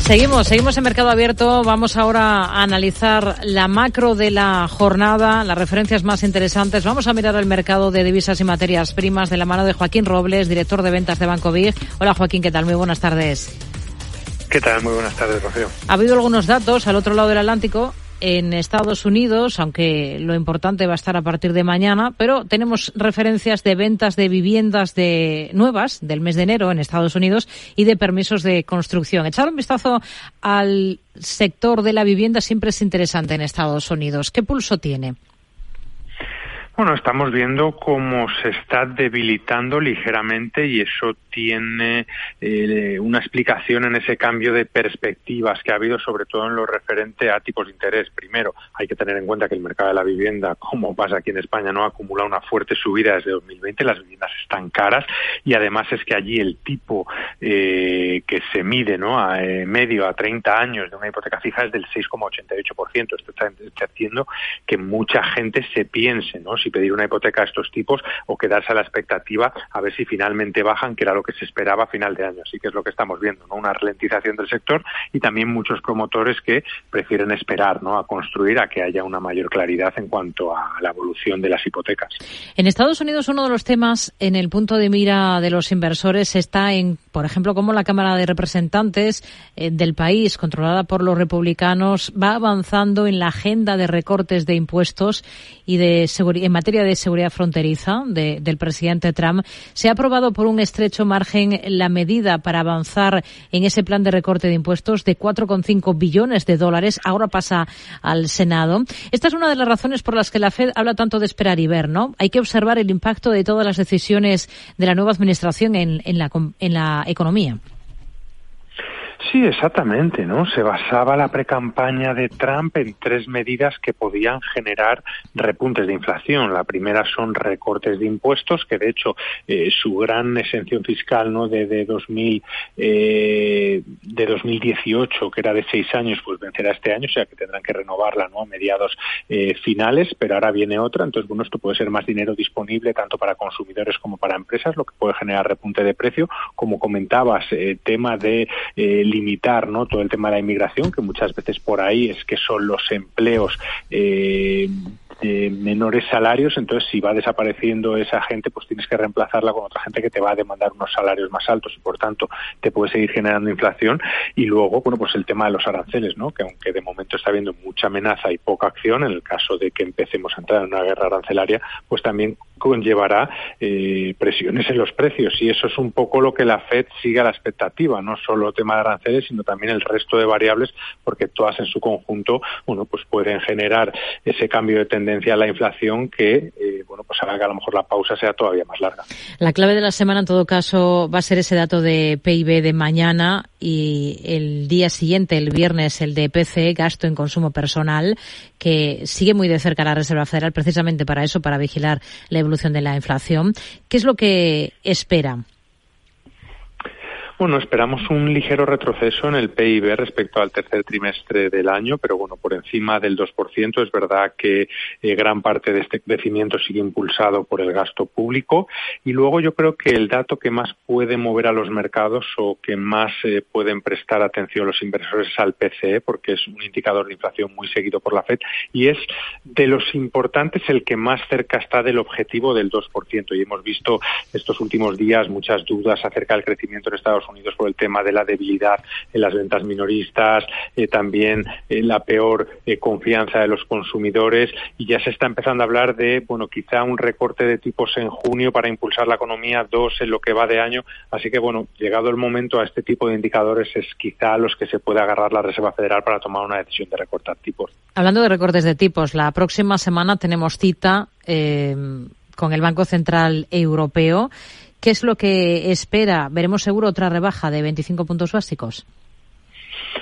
Seguimos en Mercado Abierto. Vamos ahora a analizar la macro de la jornada, las referencias más interesantes. Vamos a mirar el mercado de divisas y materias primas de la mano de Joaquín Robles, director de ventas de Banco BIG. Hola Joaquín, ¿qué tal? Muy buenas tardes. ¿Qué tal? Muy buenas tardes, Rocío. Ha habido algunos datos al otro lado del Atlántico, en Estados Unidos, aunque lo importante va a estar a partir de mañana, pero tenemos referencias de ventas de viviendas nuevas del mes de enero en Estados Unidos y de permisos de construcción. Echar un vistazo al sector de la vivienda siempre es interesante en Estados Unidos. ¿Qué pulso tiene? Bueno, estamos viendo cómo se está debilitando ligeramente y eso tiene una explicación en ese cambio de perspectivas que ha habido, sobre todo en lo referente a tipos de interés. Primero, hay que tener en cuenta que el mercado de la vivienda, como pasa aquí en España, no acumula una fuerte subida desde 2020. Las viviendas están caras y además es que allí el tipo que se mide, ¿no?, a medio a 30 años de una hipoteca fija es del 6,88%. Esto está haciendo que mucha gente se piense, ¿no?, si pedir una hipoteca a estos tipos o quedarse a la expectativa a ver si finalmente bajan, que era lo que se esperaba a final de año. Así que es lo que estamos viendo, ¿no?, una ralentización del sector y también muchos promotores que prefieren esperar, ¿no?, a construir, a que haya una mayor claridad en cuanto a la evolución de las hipotecas. En Estados Unidos, uno de los temas en el punto de mira de los inversores está en, por ejemplo, cómo la Cámara de Representantes del país, controlada por los republicanos, va avanzando en la agenda de recortes de impuestos y de en materia de seguridad fronteriza del presidente Trump. Se ha aprobado por un estrecho margen la medida para avanzar en ese plan de recorte de impuestos de 4,5 billones de dólares. Ahora pasa al Senado. Esta es una de las razones por las que la Fed habla tanto de esperar y ver, ¿no? Hay que observar el impacto de todas las decisiones de la nueva administración en la economía. Sí, exactamente, ¿no? Se basaba la precampaña de Trump en 3 medidas que podían generar repuntes de inflación. La primera son recortes de impuestos, que de hecho su gran exención fiscal, ¿no?, de 2018, que era de 6 años, pues vencerá este año, o sea que tendrán que renovarla, ¿no?, a mediados finales, pero ahora viene otra. Entonces, bueno, esto puede ser más dinero disponible tanto para consumidores como para empresas, lo que puede generar repunte de precio. Como comentabas, tema de limitar, ¿no?, todo el tema de la inmigración, que muchas veces por ahí es que son los empleos de menores salarios. Entonces, si va desapareciendo esa gente, pues tienes que reemplazarla con otra gente que te va a demandar unos salarios más altos y, por tanto, te puede seguir generando inflación. Y luego, bueno, pues el tema de los aranceles, ¿no?, que aunque de momento está habiendo mucha amenaza y poca acción, en el caso de que empecemos a entrar en una guerra arancelaria, pues también conllevará presiones en los precios, y eso es un poco lo que la Fed sigue a la expectativa, no solo el tema de aranceles, sino también el resto de variables, porque todas en su conjunto, bueno, pues pueden generar ese cambio de tendencia a la inflación que, bueno, pues hará que a lo mejor la pausa sea todavía más larga. La clave de la semana, en todo caso, va a ser ese dato de PIB de mañana y el día siguiente, el viernes, el de PCE, gasto en consumo personal, que sigue muy de cerca la Reserva Federal precisamente para eso, para vigilar la evolución de la inflación. ¿Qué es lo que espera? Bueno, esperamos un ligero retroceso en el PIB respecto al tercer trimestre del año, pero bueno, por encima del 2%. Es verdad que gran parte de este crecimiento sigue impulsado por el gasto público. Y luego yo creo que el dato que más puede mover a los mercados o que más pueden prestar atención los inversores es al PCE, porque es un indicador de inflación muy seguido por la Fed y es de los importantes el que más cerca está del objetivo del 2%. Y hemos visto estos últimos días muchas dudas acerca del crecimiento en Estados Unidos por el tema de la debilidad en las ventas minoristas, también la peor confianza de los consumidores, y ya se está empezando a hablar de, bueno, quizá un recorte de tipos en junio para impulsar la economía, 2 en lo que va de año. Así que, bueno, llegado el momento, a este tipo de indicadores es quizá a los que se puede agarrar la Reserva Federal para tomar una decisión de recortar tipos. Hablando de recortes de tipos, la próxima semana tenemos cita con el Banco Central Europeo. ¿Qué es lo que espera? ¿Veremos seguro otra rebaja de 25 puntos básicos?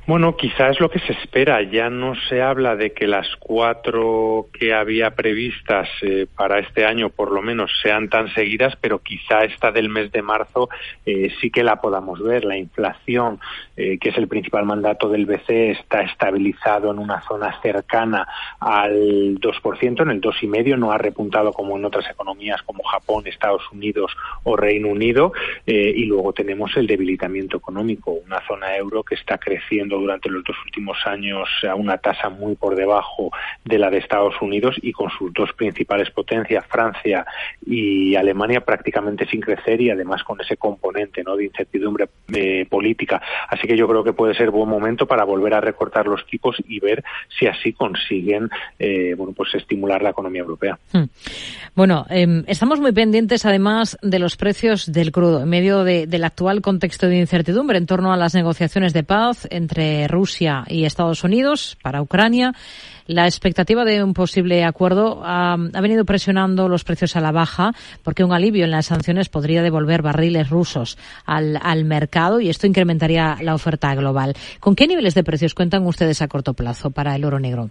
Bueno, quizá es lo que se espera. Ya no se habla de que las 4 que había previstas para este año, por lo menos, sean tan seguidas, pero quizá esta del mes de marzo sí que la podamos ver. La inflación, que es el principal mandato del BCE, está estabilizado en una zona cercana al 2%, en el 2,5%. No ha repuntado como en otras economías como Japón, Estados Unidos o Reino Unido. Y luego tenemos el debilitamiento económico, una zona euro que está creciendo durante los 2 últimos años a una tasa muy por debajo de la de Estados Unidos, y con sus 2 principales potencias, Francia y Alemania, prácticamente sin crecer, y además con ese componente, ¿no?, de incertidumbre política. Así que yo creo que puede ser buen momento para volver a recortar los tipos y ver si así consiguen pues estimular la economía europea. Bueno, estamos muy pendientes además de los precios del crudo en medio del actual contexto de incertidumbre en torno a las negociaciones de paz entre Rusia y Estados Unidos para Ucrania. La expectativa de un posible acuerdo ha venido presionando los precios a la baja, porque un alivio en las sanciones podría devolver barriles rusos al mercado, y esto incrementaría la oferta global. ¿Con qué niveles de precios cuentan ustedes a corto plazo para el oro negro?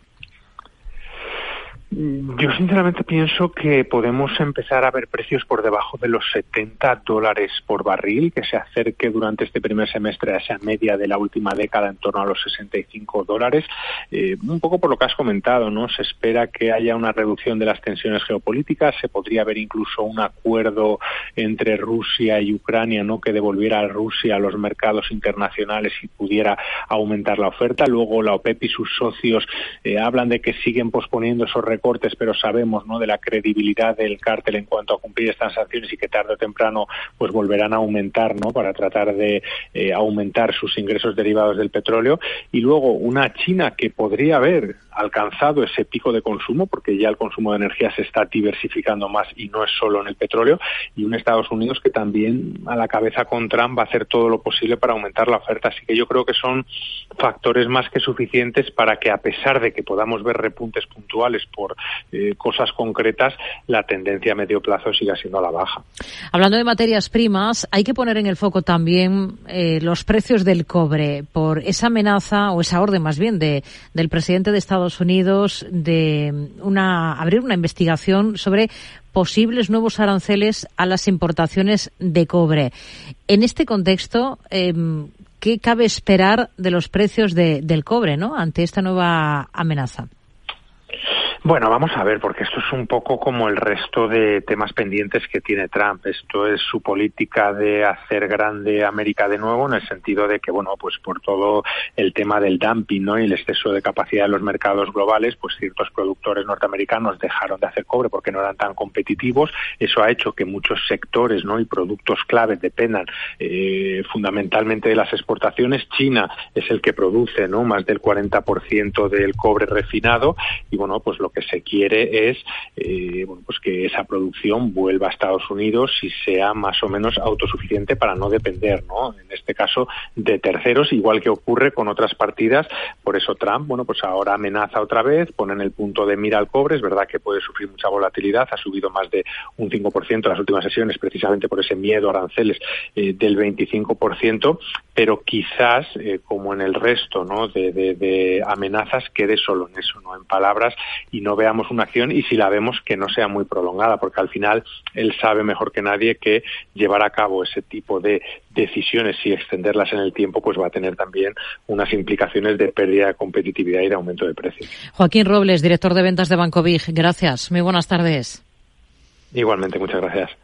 Yo sinceramente pienso que podemos empezar a ver precios por debajo de los $70 por barril, que se acerque durante este primer semestre a esa media de la última década en torno a los $65. Un poco por lo que has comentado, ¿no? Se espera que haya una reducción de las tensiones geopolíticas, se podría ver incluso un acuerdo entre Rusia y Ucrania, ¿no?, que devolviera a Rusia a los mercados internacionales y pudiera aumentar la oferta. Luego la OPEP y sus socios hablan de que siguen posponiendo esos recortes, pero sabemos, ¿no?, de la credibilidad del cártel en cuanto a cumplir estas sanciones, y que tarde o temprano pues volverán a aumentar, ¿no?, para tratar de aumentar sus ingresos derivados del petróleo. Y luego una China que podría haber alcanzado ese pico de consumo, porque ya el consumo de energía se está diversificando más y no es solo en el petróleo, y un Estados Unidos que también, a la cabeza con Trump, va a hacer todo lo posible para aumentar la oferta. Así que yo creo que son factores más que suficientes para que, a pesar de que podamos ver repuntes puntuales por cosas concretas, la tendencia a medio plazo siga siendo a la baja. Hablando de materias primas, hay que poner en el foco también los precios del cobre, por esa amenaza, o esa orden más bien, del presidente de Estados Unidos de abrir una investigación sobre posibles nuevos aranceles a las importaciones de cobre. En este contexto, ¿qué cabe esperar de los precios del cobre, ¿no?, ante esta nueva amenaza? Bueno, vamos a ver, porque esto es un poco como el resto de temas pendientes que tiene Trump. Esto es su política de hacer grande América de nuevo, en el sentido de que, bueno, pues por todo el tema del dumping, ¿no?, y el exceso de capacidad de los mercados globales, pues ciertos productores norteamericanos dejaron de hacer cobre porque no eran tan competitivos. Eso ha hecho que muchos sectores, ¿no?, y productos clave dependan fundamentalmente de las exportaciones. China es el que produce, ¿no?, más del 40% del cobre refinado, y bueno, pues lo que se quiere es pues que esa producción vuelva a Estados Unidos y sea más o menos autosuficiente para no depender, ¿no?, en este caso, de terceros, igual que ocurre con otras partidas. Por eso Trump, bueno, pues ahora amenaza otra vez, pone en el punto de mira al cobre. Es verdad que puede sufrir mucha volatilidad, ha subido más de un 5% en las últimas sesiones, precisamente por ese miedo a aranceles del 25%, pero quizás, como en el resto, ¿no?, de amenazas, quede solo en eso, no en palabras, y no veamos una acción, y si la vemos, que no sea muy prolongada, porque al final él sabe mejor que nadie que llevar a cabo ese tipo de decisiones y extenderlas en el tiempo pues va a tener también unas implicaciones de pérdida de competitividad y de aumento de precios. Joaquín Robles, director de ventas de Banco BIG, gracias. Muy buenas tardes. Igualmente, muchas gracias.